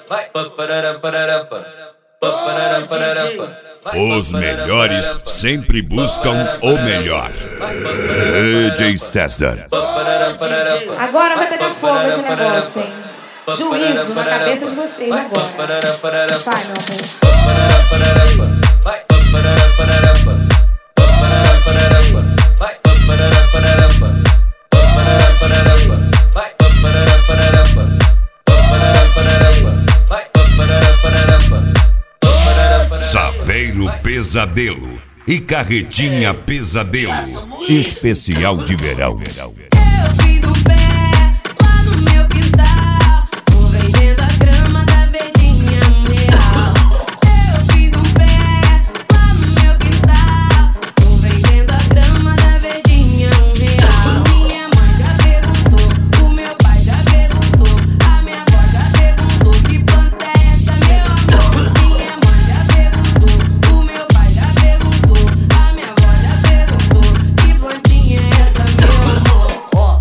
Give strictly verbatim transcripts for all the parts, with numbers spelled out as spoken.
Os melhores sempre buscam o melhor. D J César. Agora vai pegar fogo esse negócio, hein? Juízo na cabeça de vocês agora. Vai, meu amor. Saveiro Pesadelo e Carretinha Pesadelo. Especial de verão. Eu fiz um pé lá no meu quintal, tô vendendo a grama da verdinha um real. Eu fiz um pé lá no meu quintal, tô vendendo a grama da verdinha um real. Minha mãe já perguntou, o meu pai já perguntou, a minha avó já perguntou, que planta é essa, meu amor? Minha mãe já perguntou, o meu pai já perguntou, a minha avó já perguntou, que plantinha é essa, meu amor?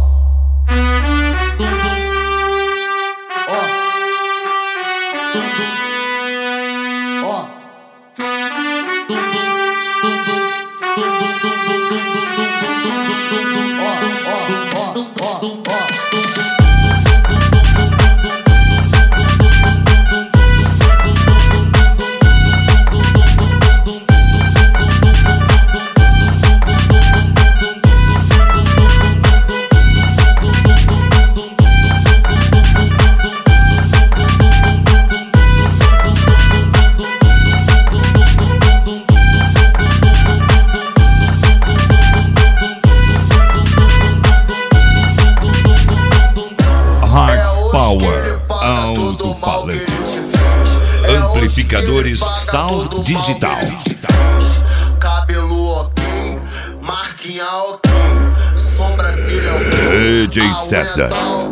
Power Alto-Falantes. Amplificadores Sound Digital. Cabelo ok, marquinha ok, sobrancelha ok. D J César.